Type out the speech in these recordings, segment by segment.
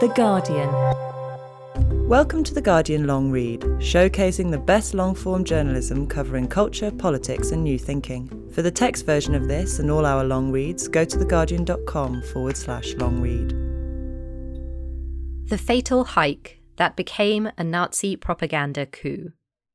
The Guardian. Welcome to The Guardian Long Read, showcasing the best long-form journalism covering culture, politics and new thinking. For the text version of this and all our long reads, go to theguardian.com/long read. The fatal hike that became a Nazi propaganda coup.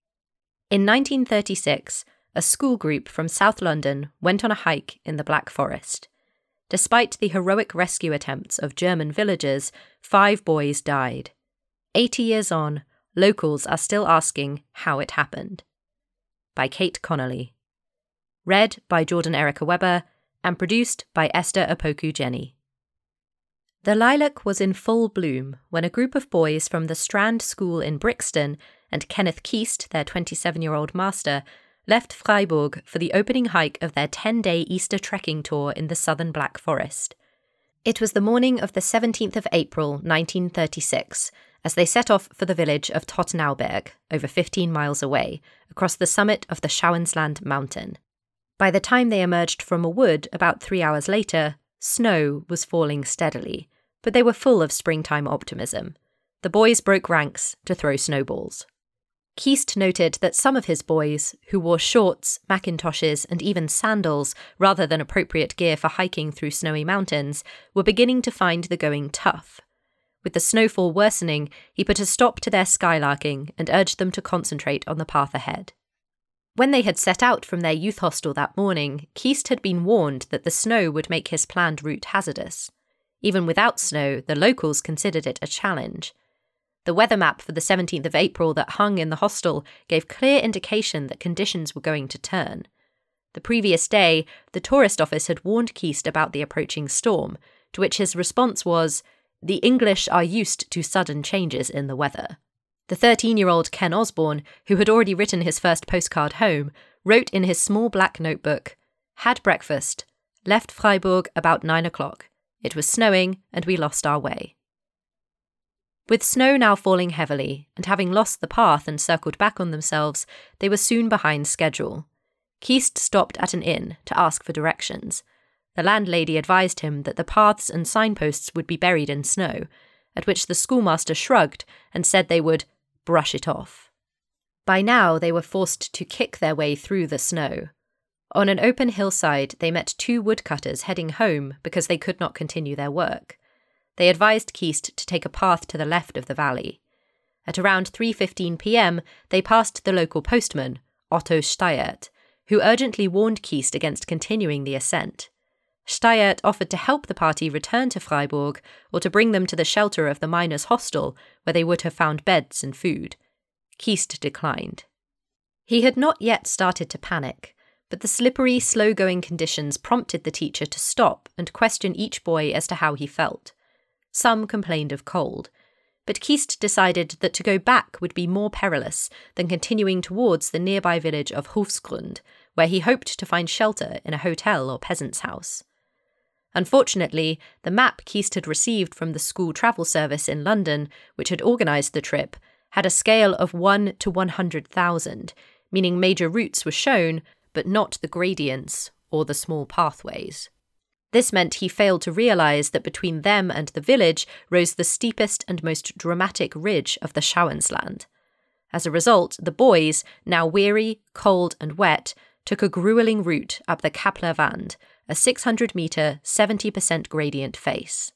In 1936, a school group from South London went on a hike in the Black Forest. Despite the heroic rescue attempts of German villagers, 5 boys died. 80 years on, locals are still asking how it happened. By Kate Connolly. Read by Jordan Erica Webber and produced by Esther Opoku Jenny. The lilac was in full bloom when a group of boys from the Strand School in Brixton and Kenneth Keast, their 27-year-old master, left Freiburg for the opening hike of their 10-day Easter trekking tour in the southern Black Forest. It was the morning of the 17th of April, 1936, as they set off for the village of Tottenauberg, over 15 miles away, across the summit of the Schauinsland mountain. By the time they emerged from a wood about 3 hours later, snow was falling steadily, but they were full of springtime optimism. The boys broke ranks to throw snowballs. Keast noted that some of his boys, who wore shorts, Macintoshes, and even sandals rather than appropriate gear for hiking through snowy mountains, were beginning to find the going tough. With the snowfall worsening, he put a stop to their skylarking and urged them to concentrate on the path ahead. When they had set out from their youth hostel that morning, Keast had been warned that the snow would make his planned route hazardous. Even without snow, the locals considered it a challenge. The weather map for the 17th of April that hung in the hostel gave clear indication that conditions were going to turn. The previous day, the tourist office had warned Keast about the approaching storm, to which his response was, "The English are used to sudden changes in the weather." The 13-year-old Ken Osborne, who had already written his first postcard home, wrote in his small black notebook, "Had breakfast, left Freiburg about 9 o'clock. It was snowing and we lost our way." With snow now falling heavily, and having lost the path and circled back on themselves, they were soon behind schedule. Keast stopped at an inn to ask for directions. The landlady advised him that the paths and signposts would be buried in snow, at which the schoolmaster shrugged and said they would brush it off. By now they were forced to kick their way through the snow. On an open hillside, they met 2 woodcutters heading home because they could not continue their work. They advised Keast to take a path to the left of the valley. At around 3:15 p.m, they passed the local postman, Otto Steyert, who urgently warned Keast against continuing the ascent. Steyert offered to help the party return to Freiburg or to bring them to the shelter of the miners' hostel, where they would have found beds and food. Keast declined. He had not yet started to panic, but the slippery, slow-going conditions prompted the teacher to stop and question each boy as to how he felt. Some complained of cold, but Keast decided that to go back would be more perilous than continuing towards the nearby village of Hofsgrund, where he hoped to find shelter in a hotel or peasant's house. Unfortunately, the map Keast had received from the school travel service in London, which had organised the trip, had a scale of 1 to 100,000, meaning major routes were shown, but not the gradients or the small pathways. This meant he failed to realise that between them and the village rose the steepest and most dramatic ridge of the Schauinsland. As a result, the boys, now weary, cold and wet, took a gruelling route up the Kapler Wand, a 600-metre, 70% gradient face.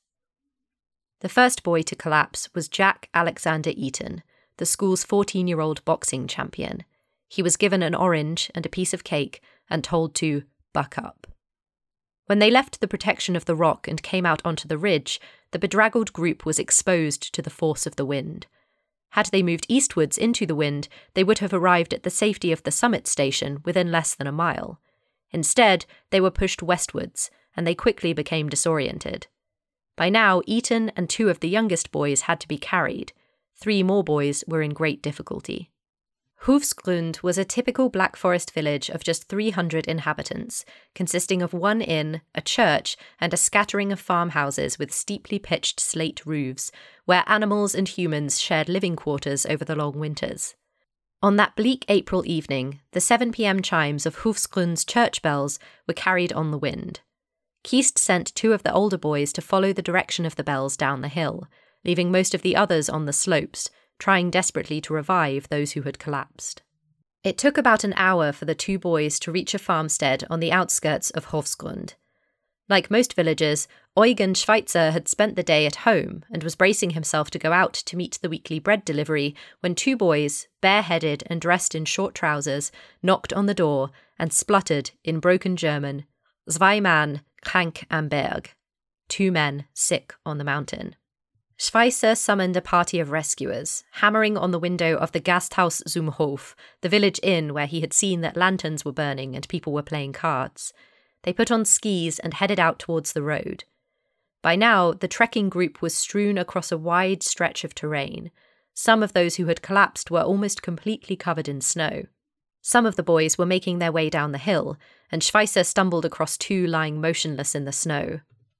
The first boy to collapse was Jack Alexander Eaton, the school's 14-year-old boxing champion. He was given an orange and a piece of cake and told to buck up. When they left the protection of the rock and came out onto the ridge, the bedraggled group was exposed to the force of the wind. Had they moved eastwards into the wind, they would have arrived at the safety of the summit station within less than a mile. Instead, they were pushed westwards, and they quickly became disoriented. By now, Eaton and 2 of the youngest boys had to be carried. 3 more boys were in great difficulty. Hofsgrund was a typical Black Forest village of just 300 inhabitants, consisting of 1 inn, a church, and a scattering of farmhouses with steeply pitched slate roofs, where animals and humans shared living quarters over the long winters. On that bleak April evening, the 7 p.m. chimes of Hofsgrund's church bells were carried on the wind. Keast sent 2 of the older boys to follow the direction of the bells down the hill, leaving most of the others on the slopes, trying desperately to revive those who had collapsed. It took about an hour for the two boys to reach a farmstead on the outskirts of Hovsgrund. Like most villagers, Eugen Schweitzer had spent the day at home and was bracing himself to go out to meet the weekly bread delivery when two boys, bareheaded and dressed in short trousers, knocked on the door and spluttered in broken German, "Zwei Mann, krank am Berg," 2 men sick on the mountain. Schweitzer summoned a party of rescuers, hammering on the window of the Gasthaus zum Hof, the village inn where he had seen that lanterns were burning and people were playing cards. They put on skis and headed out towards the road. By now, the trekking group was strewn across a wide stretch of terrain. Some of those who had collapsed were almost completely covered in snow. Some of the boys were making their way down the hill, and Schweitzer stumbled across 2 lying motionless in the snow.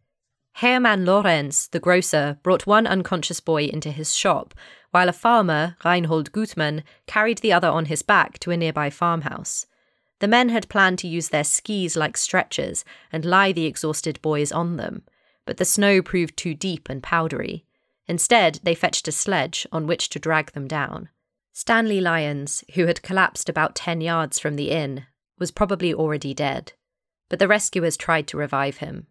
Hermann Lorenz, the grocer, brought one unconscious boy into his shop, while a farmer, Reinhold Gutmann, carried the other on his back to a nearby farmhouse. The men had planned to use their skis like stretchers and lie the exhausted boys on them, but the snow proved too deep and powdery. Instead, they fetched a sledge on which to drag them down. Stanley Lyons, who had collapsed about 10 yards from the inn, was probably already dead, but the rescuers tried to revive him.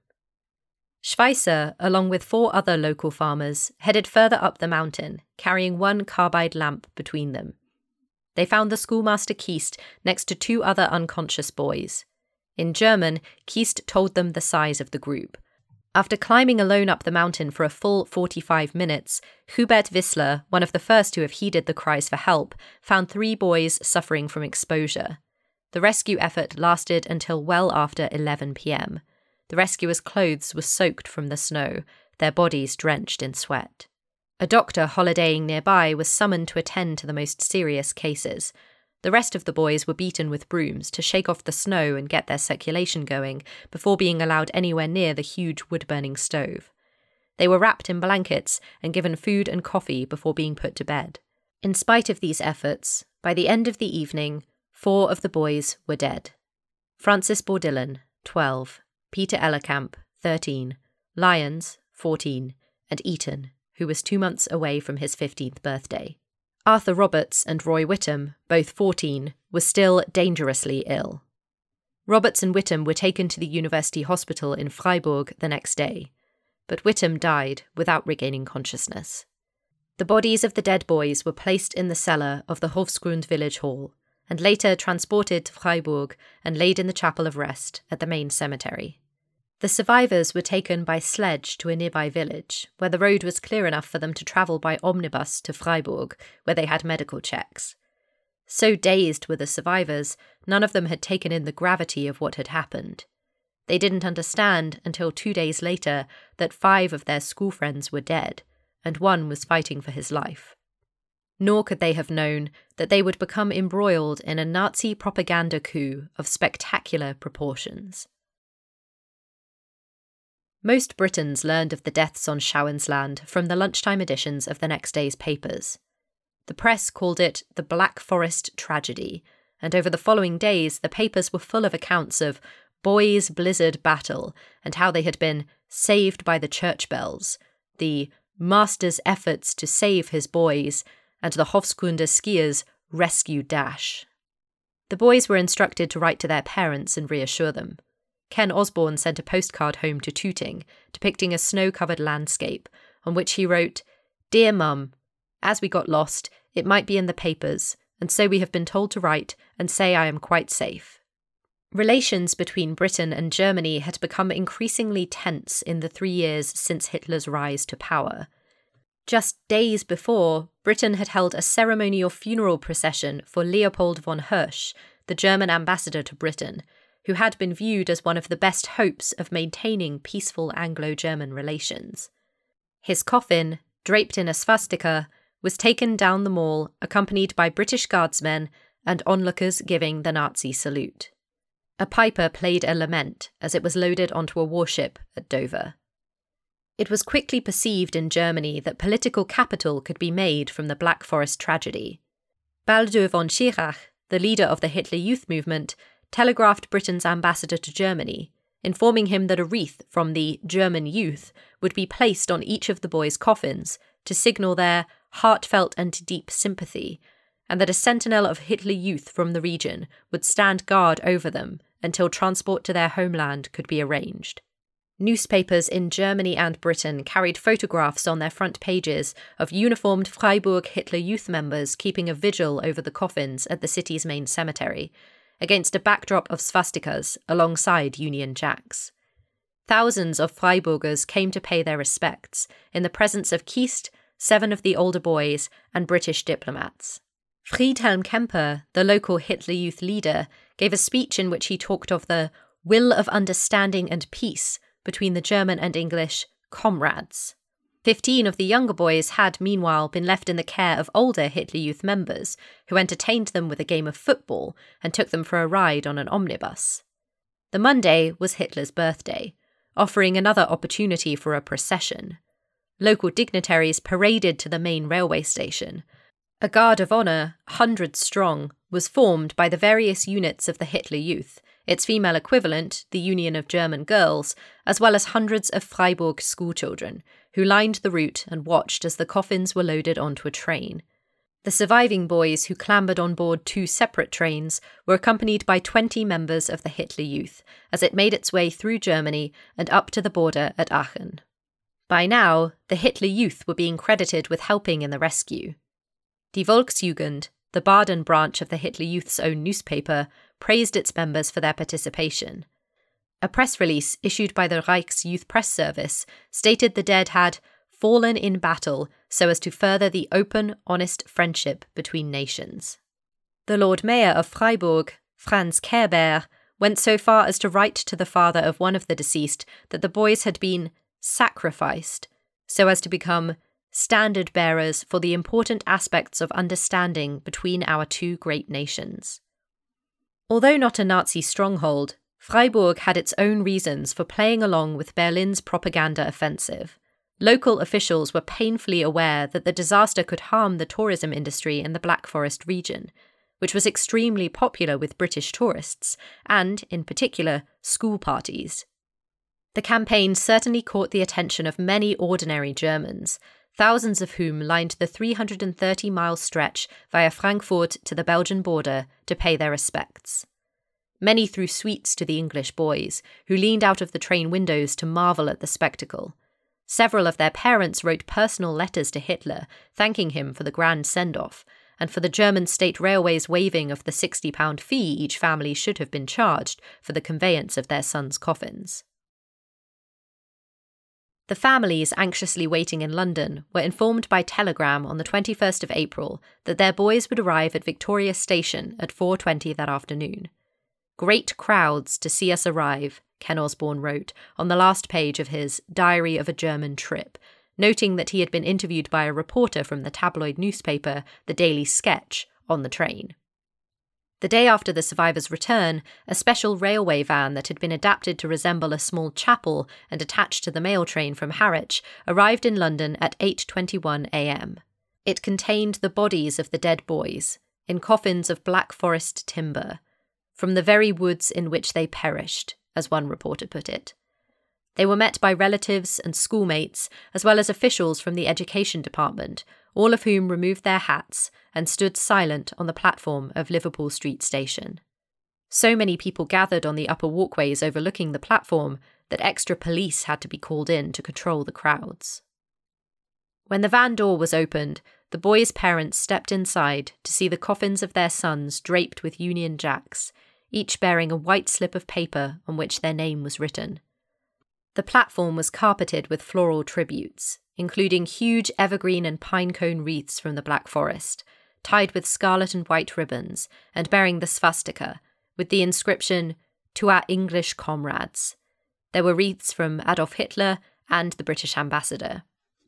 Schweitzer, along with 4 other local farmers, headed further up the mountain, carrying 1 carbide lamp between them. They found the schoolmaster Kiest next to 2 other unconscious boys. In German, Kiest told them the size of the group. After climbing alone up the mountain for a full 45 minutes, Hubert Wissler, one of the first to have heeded the cries for help, found 3 boys suffering from exposure. The rescue effort lasted until well after 11 p.m. The rescuers' clothes were soaked from the snow, their bodies drenched in sweat. A doctor holidaying nearby was summoned to attend to the most serious cases. The rest of the boys were beaten with brooms to shake off the snow and get their circulation going before being allowed anywhere near the huge wood-burning stove. They were wrapped in blankets and given food and coffee before being put to bed. In spite of these efforts, by the end of the evening, 4 of the boys were dead. Francis Bordillen, 12, Peter Ellerkamp, 13, Lyons, 14, and Eaton, who was 2 months away from his 15th birthday. Arthur Roberts and Roy Whittam, both 14, were still dangerously ill. Roberts and Whittam were taken to the University Hospital in Freiburg the next day, but Whittam died without regaining consciousness. The bodies of the dead boys were placed in the cellar of the Hovsgrund village hall, and later transported to Freiburg and laid in the chapel of rest at the main cemetery. The survivors were taken by sledge to a nearby village, where the road was clear enough for them to travel by omnibus to Freiburg, where they had medical checks. So dazed were the survivors, none of them had taken in the gravity of what had happened. They didn't understand until 2 days later that 5 of their school friends were dead, and 1 was fighting for his life. Nor could they have known that they would become embroiled in a Nazi propaganda coup of spectacular proportions. Most Britons learned of the deaths on Schauinsland from the lunchtime editions of the next day's papers. The press called it the Black Forest tragedy, and over the following days the papers were full of accounts of Boys' Blizzard battle and how they had been saved by the church bells, the master's efforts to save his boys, and the Hofsgrunde skiers' rescue dash. The boys were instructed to write to their parents and reassure them. Ken Osborne sent a postcard home to Tooting, depicting a snow-covered landscape, on which he wrote, "Dear Mum, as we got lost, it might be in the papers, and so we have been told to write and say I am quite safe." Relations between Britain and Germany had become increasingly tense in the 3 years since Hitler's rise to power. Just days before, Britain had held a ceremonial funeral procession for Leopold von Hirsch, the German ambassador to Britain, who had been viewed as one of the best hopes of maintaining peaceful Anglo-German relations. His coffin, draped in a swastika, was taken down the mall, accompanied by British guardsmen and onlookers giving the Nazi salute. A piper played a lament as it was loaded onto a warship at Dover. It was quickly perceived in Germany that political capital could be made from the Black Forest tragedy. Baldur von Schirach, the leader of the Hitler Youth movement, telegraphed Britain's ambassador to Germany, informing him that a wreath from the German youth would be placed on each of the boys' coffins, to signal their heartfelt and deep sympathy, and that a sentinel of Hitler Youth from the region would stand guard over them until transport to their homeland could be arranged. Newspapers in Germany and Britain carried photographs on their front pages of uniformed Freiburg Hitler Youth members keeping a vigil over the coffins at the city's main cemetery, against a backdrop of swastikas alongside Union Jacks. Thousands of Freiburgers came to pay their respects in the presence of Kiest, 7 of the older boys, and British diplomats. Friedhelm Kemper, the local Hitler Youth leader, gave a speech in which he talked of the will of understanding and peace between the German and English comrades. 15 of the younger boys had, meanwhile, been left in the care of older Hitler Youth members, who entertained them with a game of football and took them for a ride on an omnibus. The Monday was Hitler's birthday, offering another opportunity for a procession. Local dignitaries paraded to the main railway station. A guard of honour, 100 strong, was formed by the various units of the Hitler Youth, its female equivalent, the Union of German Girls, as well as hundreds of Freiburg schoolchildren, who lined the route and watched as the coffins were loaded onto a train. The surviving boys, who clambered on board 2 separate trains, were accompanied by 20 members of the Hitler Youth, as it made its way through Germany and up to the border at Aachen. By now, the Hitler Youth were being credited with helping in the rescue. Die Volksjugend, the Baden branch of the Hitler Youth's own newspaper, praised its members for their participation. A press release issued by the Reich's Youth Press Service stated the dead had fallen in battle so as to further the open, honest friendship between nations. The Lord Mayor of Freiburg, Franz Kerber, went so far as to write to the father of one of the deceased that the boys had been sacrificed so as to become standard bearers for the important aspects of understanding between our 2 great nations. Although not a Nazi stronghold, Freiburg had its own reasons for playing along with Berlin's propaganda offensive. Local officials were painfully aware that the disaster could harm the tourism industry in the Black Forest region, which was extremely popular with British tourists, and, in particular, school parties. The campaign certainly caught the attention of many ordinary Germans, thousands of whom lined the 330-mile stretch via Frankfurt to the Belgian border to pay their respects. Many threw sweets to the English boys, who leaned out of the train windows to marvel at the spectacle. Several of their parents wrote personal letters to Hitler, thanking him for the grand send-off, and for the German State Railways waiving of the £60 fee each family should have been charged for the conveyance of their sons' coffins. The families anxiously waiting in London were informed by telegram on the 21st of April that their boys would arrive at Victoria Station at 4:20 that afternoon. "Great crowds to see us arrive," Ken Osborne wrote on the last page of his Diary of a German Trip, noting that he had been interviewed by a reporter from the tabloid newspaper The Daily Sketch on the train. The day after the survivors' return, a special railway van that had been adapted to resemble a small chapel and attached to the mail train from Harwich arrived in London at 8:21 a.m. It contained the bodies of the dead boys, in coffins of Black Forest timber, from the very woods in which they perished, as one reporter put it. They were met by relatives and schoolmates, as well as officials from the education department, all of whom removed their hats and stood silent on the platform of Liverpool Street Station. So many people gathered on the upper walkways overlooking the platform that extra police had to be called in to control the crowds. When the van door was opened, the boys' parents stepped inside to see the coffins of their sons draped with Union Jacks, each bearing a white slip of paper on which their name was written. The platform was carpeted with floral tributes, including huge evergreen and pinecone wreaths from the Black Forest, tied with scarlet and white ribbons, and bearing the swastika, with the inscription, "To our English comrades." There were wreaths from Adolf Hitler and the British ambassador.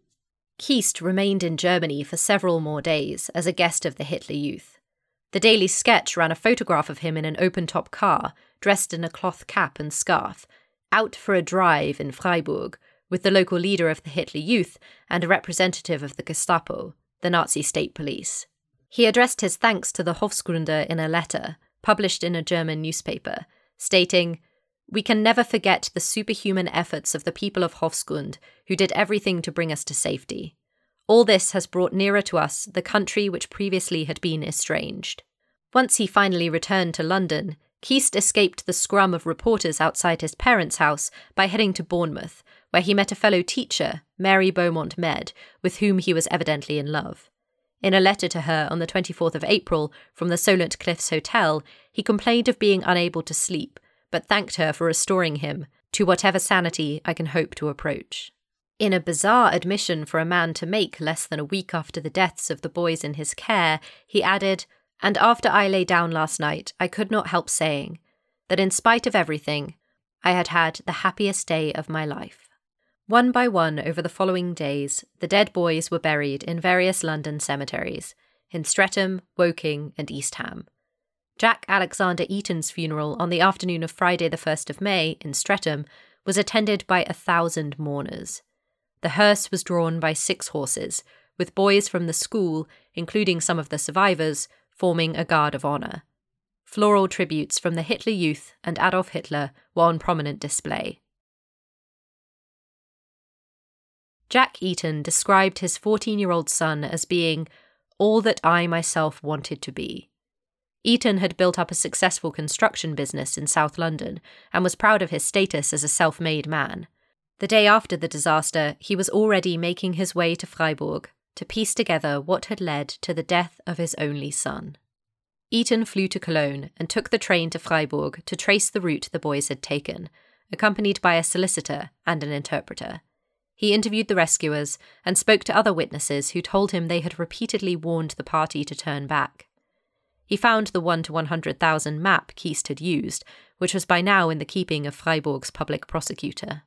Kiest remained in Germany for several more days as a guest of the Hitler Youth. The Daily Sketch ran a photograph of him in an open-top car, dressed in a cloth cap and scarf, out for a drive in Freiburg, with the local leader of the Hitler Youth and a representative of the Gestapo, the Nazi state police. He addressed his thanks to the Hofsgrunde in a letter, published in a German newspaper, stating, "We can never forget the superhuman efforts of the people of Hofsgrund, who did everything to bring us to safety. All this has brought nearer to us the country which previously had been estranged. Once he finally returned to London, Keast escaped the scrum of reporters outside his parents' house by heading to Bournemouth, where he met a fellow teacher, Mary Beaumont Med, with whom he was evidently in love. In a letter to her on the 24th of April from the Solent Cliffs Hotel, he complained of being unable to sleep, but thanked her for restoring him to whatever sanity I can hope to approach. In a bizarre admission for a man to make less than a week after the deaths of the boys in his care, he added, "And after I lay down last night, I could not help saying that in spite of everything, I had had the happiest day of my life." One by one over the following days, the dead boys were buried in various London cemeteries, in Streatham, Woking and East Ham. Jack Alexander Eaton's funeral on the afternoon of Friday the 1st of May in Streatham was attended by 1,000 mourners. The hearse was drawn by 6 horses, with boys from the school, including some of the survivors, forming a guard of honour. Floral tributes from the Hitler Youth and Adolf Hitler were on prominent display. Jack Eaton described his 14-year-old son as being all that I myself wanted to be. Eaton had built up a successful construction business in South London and was proud of his status as a self-made man. The day after the disaster, he was already making his way to Freiburg to piece together what had led to the death of his only son. Eaton flew to Cologne and took the train to Freiburg to trace the route the boys had taken, accompanied by a solicitor and an interpreter. He interviewed the rescuers and spoke to other witnesses who told him they had repeatedly warned the party to turn back. He found the 1 to 100,000 map Keast had used, which was by now in the keeping of Freiburg's public prosecutor.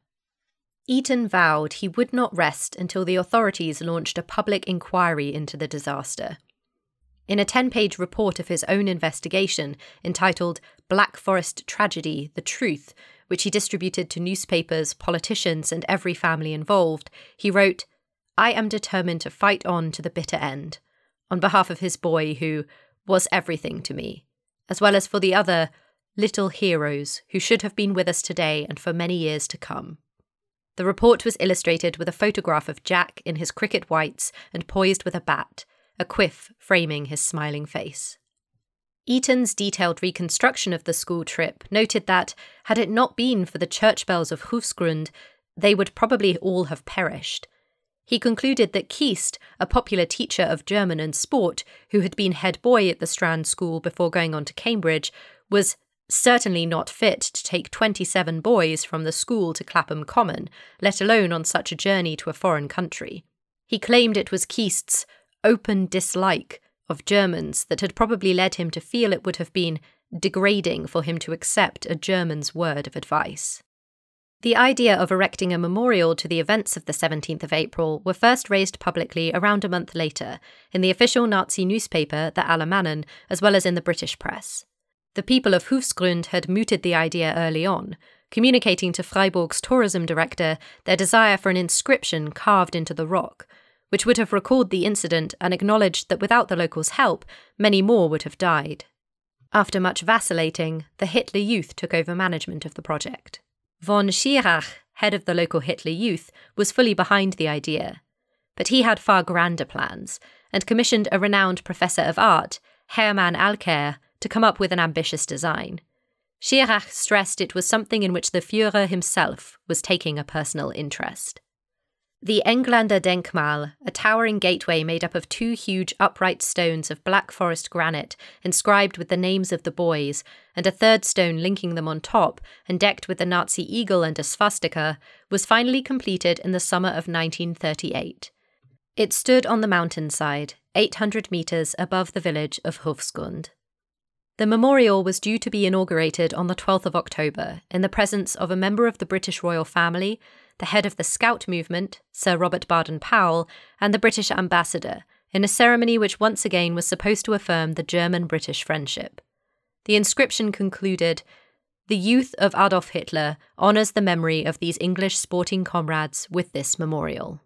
Eaton vowed he would not rest until the authorities launched a public inquiry into the disaster. In a 10-page report of his own investigation entitled Black Forest Tragedy, The Truth, which he distributed to newspapers, politicians, and every family involved, he wrote, "I am determined to fight on to the bitter end, on behalf of his boy who was everything to me, as well as for the other little heroes who should have been with us today and for many years to come." The report was illustrated with a photograph of Jack in his cricket whites and poised with a bat, a quiff framing his smiling face. Eaton's detailed reconstruction of the school trip noted that, had it not been for the church bells of Hufsgrund, they would probably all have perished. He concluded that Keast, a popular teacher of German and sport, who had been head boy at the Strand School before going on to Cambridge, was certainly not fit to take 27 boys from the school to Clapham Common, let alone on such a journey to a foreign country. He claimed it was Keast's open dislike of Germans that had probably led him to feel it would have been degrading for him to accept a German's word of advice. The idea of erecting a memorial to the events of the 17th of April were first raised publicly around a month later, in the official Nazi newspaper, the Allemannen, as well as in the British press. The people of Hufsgrund had mooted the idea early on, communicating to Freiburg's tourism director their desire for an inscription carved into the rock, which would have recalled the incident and acknowledged that without the locals' help, many more would have died. After much vacillating, the Hitler Youth took over management of the project. Von Schirach, head of the local Hitler Youth, was fully behind the idea. But he had far grander plans, and commissioned a renowned professor of art, Hermann Alker, to come up with an ambitious design. Schirach stressed it was something in which the Führer himself was taking a personal interest. The Engländer Denkmal, a towering gateway made up of 2 huge upright stones of Black Forest granite inscribed with the names of the boys, and a third stone linking them on top and decked with the Nazi eagle and a swastika, was finally completed in the summer of 1938. It stood on the mountainside, 800 metres above the village of Hufsgrund. The memorial was due to be inaugurated on the 12th of October in the presence of a member of the British royal family, the head of the Scout movement, Sir Robert Baden-Powell, and the British ambassador, in a ceremony which once again was supposed to affirm the German-British friendship. The inscription concluded, "The youth of Adolf Hitler honours the memory of these English sporting comrades with this memorial."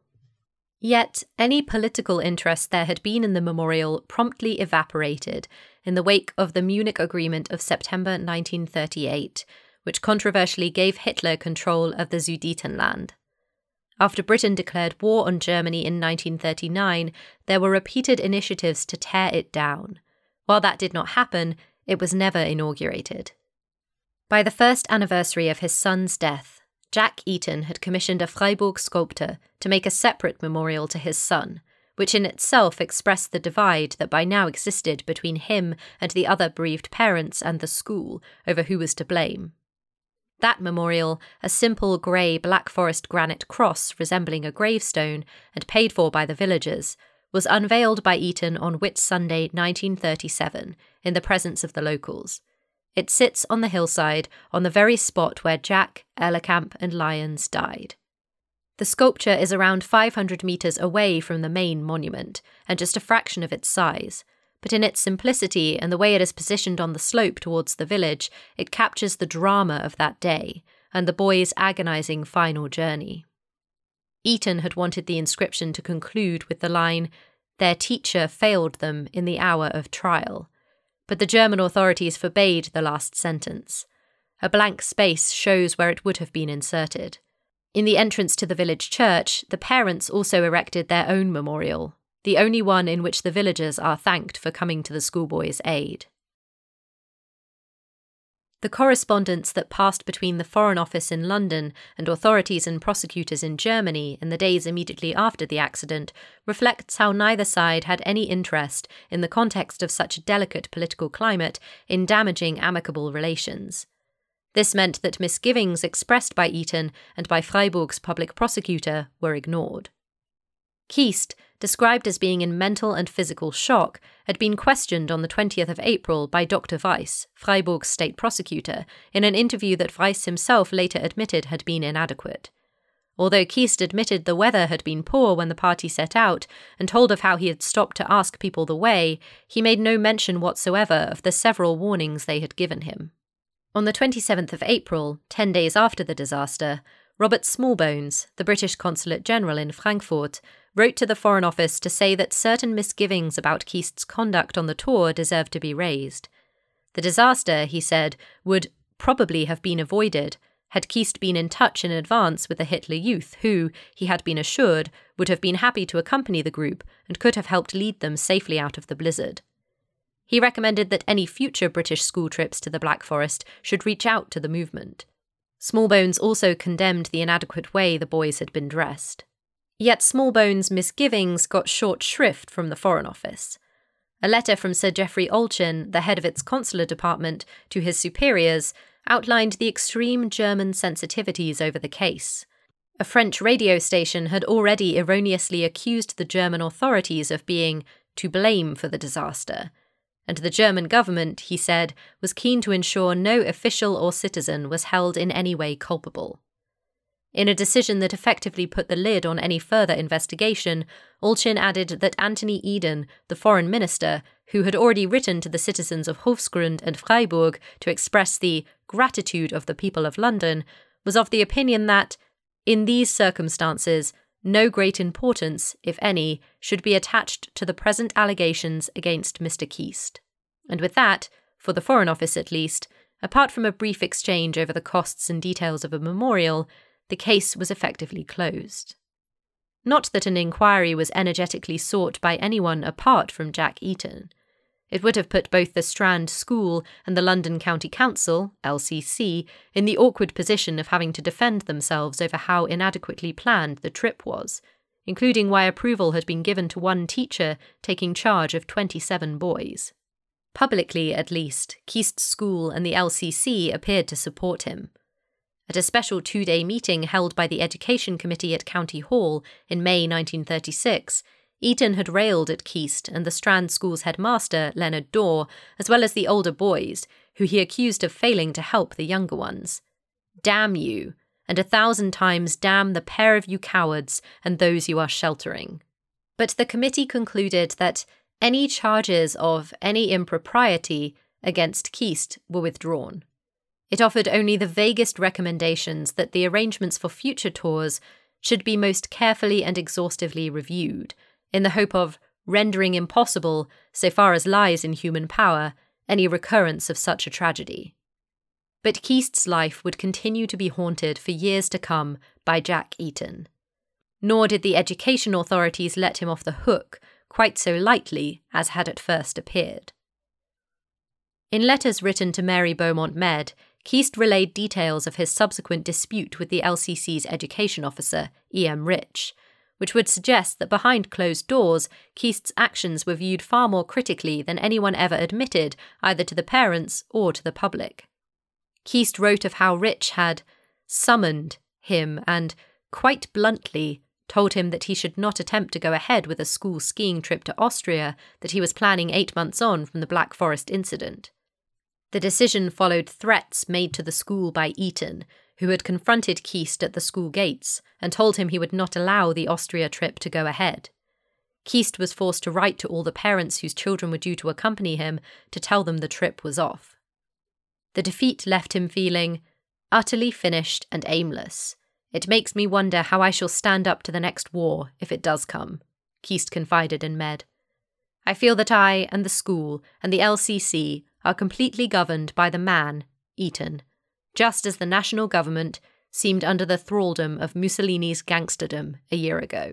Yet, any political interest there had been in the memorial promptly evaporated in the wake of the Munich Agreement of September 1938, which controversially gave Hitler control of the Sudetenland. After Britain declared war on Germany in 1939, there were repeated initiatives to tear it down. While that did not happen, it was never inaugurated. By the first anniversary of his son's death, Jack Eaton had commissioned a Freiburg sculptor to make a separate memorial to his son, which in itself expressed the divide that by now existed between him and the other bereaved parents and the school over who was to blame. That memorial, a simple grey Black Forest granite cross resembling a gravestone and paid for by the villagers, was unveiled by Eaton on Whit Sunday 1937 in the presence of the locals. It sits on the hillside on the very spot where Jack, Ehlekamp and Lyons died. The sculpture is around 500 metres away from the main monument and just a fraction of its size, but in its simplicity and the way it is positioned on the slope towards the village, it captures the drama of that day and the boys' agonising final journey. Eaton had wanted the inscription to conclude with the line, "Their teacher failed them in the hour of trial," but the German authorities forbade the last sentence. A blank space shows where it would have been inserted. In the entrance to the village church, the parents also erected their own memorial, the only one in which the villagers are thanked for coming to the schoolboys' aid. The correspondence that passed between the Foreign Office in London and authorities and prosecutors in Germany in the days immediately after the accident reflects how neither side had any interest, in the context of such a delicate political climate, in damaging amicable relations. This meant that misgivings expressed by Eaton and by Freiburg's public prosecutor were ignored. Keast, described as being in mental and physical shock, had been questioned on the 20th of April by Dr. Weiss, Freiburg's state prosecutor, in an interview that Weiss himself later admitted had been inadequate. Although Keast admitted the weather had been poor when the party set out and told of how he had stopped to ask people the way, he made no mention whatsoever of the several warnings they had given him. On the 27th of April, 10 days after the disaster, Robert Smallbones, the British Consulate General in Frankfurt, wrote to the Foreign Office to say that certain misgivings about Keast's conduct on the tour deserved to be raised. The disaster, he said, would probably have been avoided had Keast been in touch in advance with the Hitler Youth who, he had been assured, would have been happy to accompany the group and could have helped lead them safely out of the blizzard. He recommended that any future British school trips to the Black Forest should reach out to the movement. Smallbones also condemned the inadequate way the boys had been dressed. Yet Smallbones' misgivings got short shrift from the Foreign Office. A letter from Sir Geoffrey Olchin, the head of its consular department, to his superiors outlined the extreme German sensitivities over the case. A French radio station had already erroneously accused the German authorities of being to blame for the disaster, and the German government, he said, was keen to ensure no official or citizen was held in any way culpable. In a decision that effectively put the lid on any further investigation, Olchin added that Anthony Eden, the foreign minister, who had already written to the citizens of Hofsgrund and Freiburg to express the gratitude of the people of London, was of the opinion that, in these circumstances, no great importance, if any, should be attached to the present allegations against Mr. Keast. And with that, for the Foreign Office at least, apart from a brief exchange over the costs and details of a memorial, the case was effectively closed. Not that an inquiry was energetically sought by anyone apart from Jack Eaton. It would have put both the Strand School and the London County Council, LCC, in the awkward position of having to defend themselves over how inadequately planned the trip was, including why approval had been given to one teacher taking charge of 27 boys. Publicly, at least, Keast's school and the LCC appeared to support him. At a special 2-day meeting held by the Education Committee at County Hall in May 1936, Eaton had railed at Keast and the Strand School's headmaster, Leonard Dorr, as well as the older boys, who he accused of failing to help the younger ones. "Damn you, and 1,000 times damn the pair of you cowards and those you are sheltering." But the committee concluded that any charges of any impropriety against Keast were withdrawn. It offered only the vaguest recommendations that the arrangements for future tours should be most carefully and exhaustively reviewed, in the hope of rendering impossible, so far as lies in human power, any recurrence of such a tragedy. But Keast's life would continue to be haunted for years to come by Jack Eaton. nor did the education authorities let him off the hook quite so lightly as had at first appeared. In letters written to Mary Beaumont Med, Keast relayed details of his subsequent dispute with the LCC's education officer, E.M. Rich, which would suggest that behind closed doors, Keast's actions were viewed far more critically than anyone ever admitted either to the parents or to the public. Keast wrote of how Rich had summoned him and, quite bluntly, told him that he should not attempt to go ahead with a school skiing trip to Austria that he was planning 8 months on from the Black Forest incident. The decision followed threats made to the school by Eton, who had confronted Keast at the school gates and told him he would not allow the Austria trip to go ahead. Keast was forced to write to all the parents whose children were due to accompany him to tell them the trip was off. The defeat left him feeling utterly finished and aimless. It makes me wonder how I shall stand up to the next war, if it does come, Keast confided in Med. I feel that I and the school and the LCC are completely governed by the man, Eton, just as the national government seemed under the thraldom of Mussolini's gangsterdom a year ago.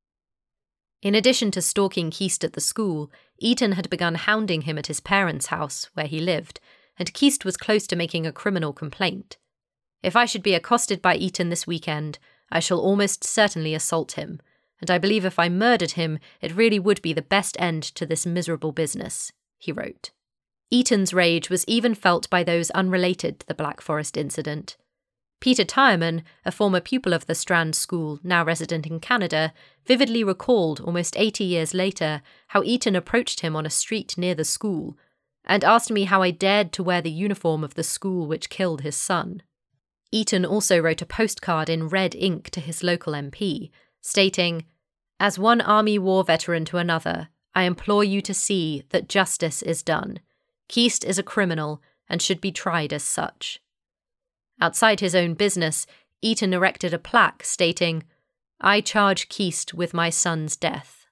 In addition to stalking Keast at the school, Eton had begun hounding him at his parents' house, where he lived, and Keast was close to making a criminal complaint. If I should be accosted by Eton this weekend, I shall almost certainly assault him, and I believe if I murdered him, it really would be the best end to this miserable business, he wrote. Eton's rage was even felt by those unrelated to the Black Forest incident. Peter Tyerman, a former pupil of the Strand School, now resident in Canada, vividly recalled almost 80 years later how Eton approached him on a street near the school and asked me how I dared to wear the uniform of the school which killed his son. Eton also wrote a postcard in red ink to his local MP, stating, "As one army war veteran to another, I implore you to see that justice is done. Keast is a criminal and should be tried as such." Outside his own business, Eton erected a plaque stating, "I charge Keast with my son's death."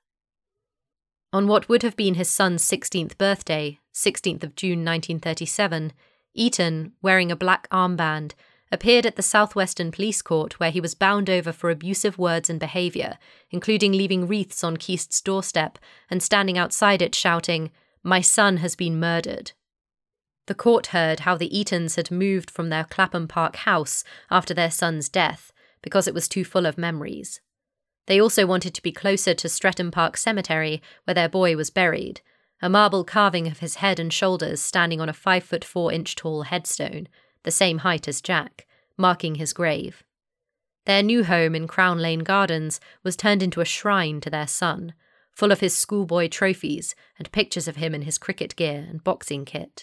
On what would have been his son's 16th birthday, 16th of June 1937, Eton, wearing a black armband, appeared at the Southwestern Police Court where he was bound over for abusive words and behaviour, including leaving wreaths on Keast's doorstep and standing outside it shouting, "My son has been murdered." The court heard how the Etons had moved from their Clapham Park house after their son's death because it was too full of memories. They also wanted to be closer to Streatham Park Cemetery where their boy was buried, a marble carving of his head and shoulders standing on a 5'4" tall headstone, the same height as Jack, marking his grave. Their new home in Crown Lane Gardens was turned into a shrine to their son, full of his schoolboy trophies and pictures of him in his cricket gear and boxing kit.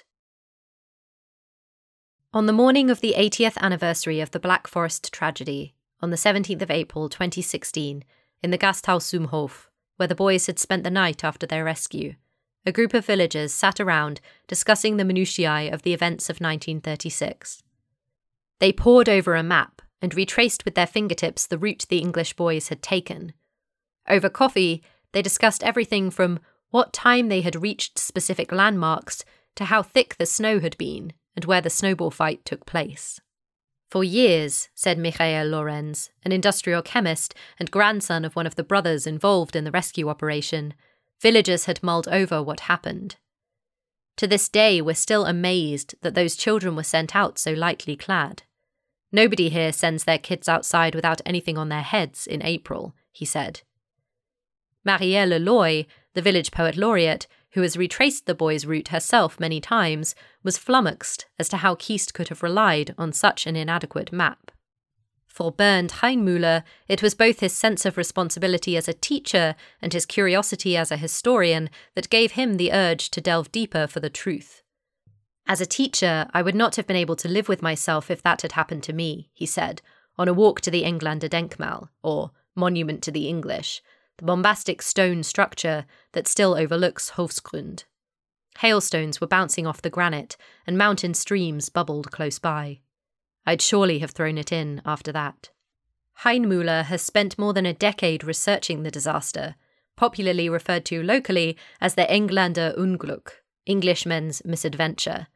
On the morning of the 80th anniversary of the Black Forest tragedy, on the 17th of April 2016, in the Gasthaus zum Hof, where the boys had spent the night after their rescue, a group of villagers sat around discussing the minutiae of the events of 1936. They pored over a map and retraced with their fingertips the route the English boys had taken. Over coffee, they discussed everything from what time they had reached specific landmarks to how thick the snow had been and where the snowball fight took place. For years, said Michael Lorenz, an industrial chemist and grandson of one of the brothers involved in the rescue operation, villagers had mulled over what happened. To this day, we're still amazed that those children were sent out so lightly clad. Nobody here sends their kids outside without anything on their heads in April, he said. Marielle Leloy, the village poet laureate, who has retraced the boys' route herself many times, was flummoxed as to how Keast could have relied on such an inadequate map. For Bernd Heinmüller, it was both his sense of responsibility as a teacher and his curiosity as a historian that gave him the urge to delve deeper for the truth. As a teacher, I would not have been able to live with myself if that had happened to me, he said, on a walk to the Englander Denkmal, or Monument to the English, the bombastic stone structure that still overlooks Hofsgrund. Hailstones were bouncing off the granite, and mountain streams bubbled close by. I'd surely have thrown it in after that. Heinmüller has spent more than a decade researching the disaster, popularly referred to locally as the Englander Unglück, Englishmen's misadventure,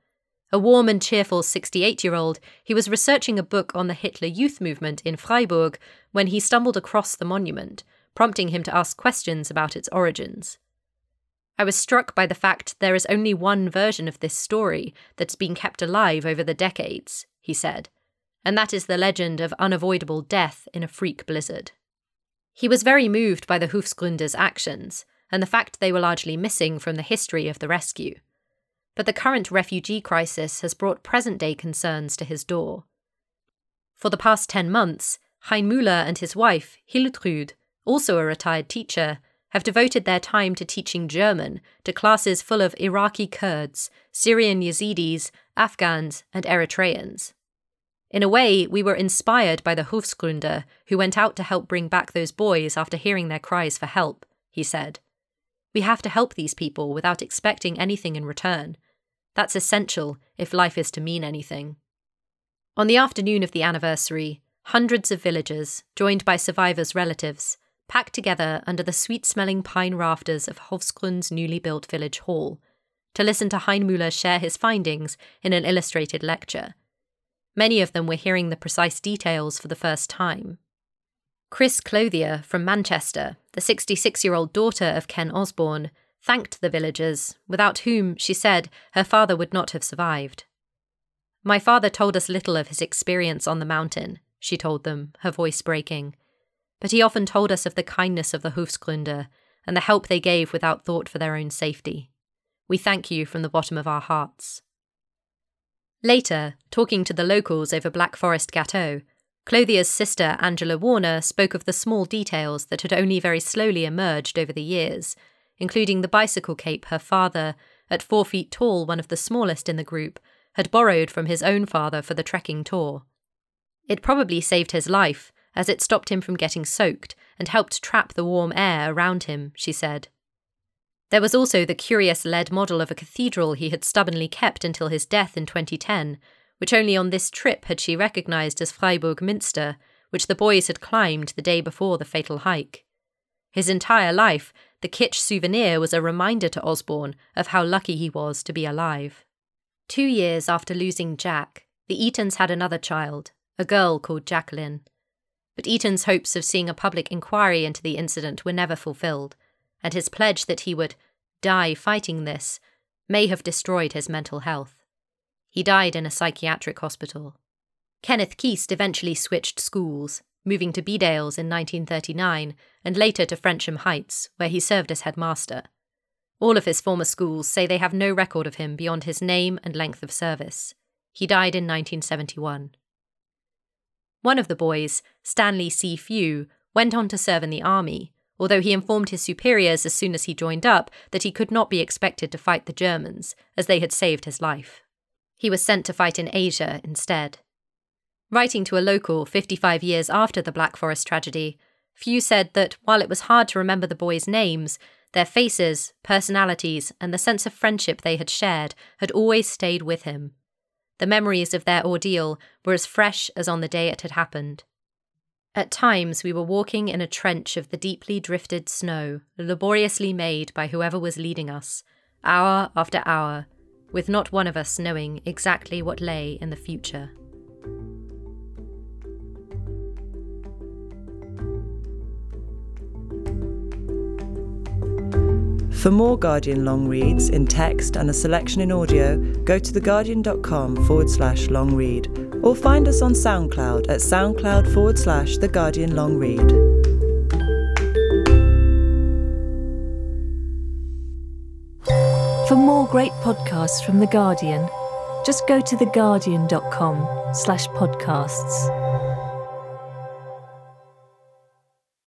A warm and cheerful 68-year-old, he was researching a book on the Hitler Youth movement in Freiburg when he stumbled across the monument, prompting him to ask questions about its origins. I was struck by the fact there is only one version of this story that's been kept alive over the decades, he said, and that is the legend of unavoidable death in a freak blizzard. He was very moved by the Hofsgründer's actions, and the fact they were largely missing from the history of the rescue. But the current refugee crisis has brought present-day concerns to his door. For the past 10 months, Hein Müller and his wife, Hiltrud, also a retired teacher, have devoted their time to teaching German to classes full of Iraqi Kurds, Syrian Yazidis, Afghans, and Eritreans. In a way, we were inspired by the Hofsgründer, who went out to help bring back those boys after hearing their cries for help, he said. We have to help these people without expecting anything in return. That's essential if life is to mean anything. On the afternoon of the anniversary, hundreds of villagers, joined by survivors' relatives, packed together under the sweet-smelling pine rafters of Hofsgrund's newly built village hall, to listen to Hein Müller share his findings in an illustrated lecture. Many of them were hearing the precise details for the first time. Chris Clothier from Manchester, the 66-year-old daughter of Ken Osborne, thanked the villagers, without whom, she said, her father would not have survived. My father told us little of his experience on the mountain, she told them, her voice breaking. But he often told us of the kindness of the Hofsgründer and the help they gave without thought for their own safety. We thank you from the bottom of our hearts. Later, talking to the locals over Black Forest Gâteau, Clothier's sister Angela Warner spoke of the small details that had only very slowly emerged over the years, including the bicycle cape her father, at 4 feet tall, one of the smallest in the group, had borrowed from his own father for the trekking tour. It probably saved his life, as it stopped him from getting soaked and helped trap the warm air around him, she said. There was also the curious lead model of a cathedral he had stubbornly kept until his death in 2010, which only on this trip had she recognised as Freiburg Minster, which the boys had climbed the day before the fatal hike. His entire life, the kitsch souvenir was a reminder to Osborne of how lucky he was to be alive. 2 years after losing Jack, the Eatons had another child, a girl called Jacqueline. But Eaton's hopes of seeing a public inquiry into the incident were never fulfilled, and his pledge that he would die fighting this may have destroyed his mental health. He died in a psychiatric hospital. Kenneth Keast eventually switched schools, moving to Bedales in 1939 and later to Frensham Heights, where he served as headmaster. All of his former schools say they have no record of him beyond his name and length of service. He died in 1971. One of the boys, Stanley C. Few, went on to serve in the army, although he informed his superiors as soon as he joined up that he could not be expected to fight the Germans, as they had saved his life. He was sent to fight in Asia instead. Writing to a local 55 years after the Black Forest tragedy, Few said that while it was hard to remember the boys' names, their faces, personalities, and the sense of friendship they had shared had always stayed with him. The memories of their ordeal were as fresh as on the day it had happened. At times we were walking in a trench of the deeply drifted snow, laboriously made by whoever was leading us, hour after hour, with not one of us knowing exactly what lay in the future. For more Guardian long reads in text and a selection in audio, go to theguardian.com/long read or find us on SoundCloud at SoundCloud/The Guardian Long Read. For more great podcasts from The Guardian, just go to theguardian.com/podcasts.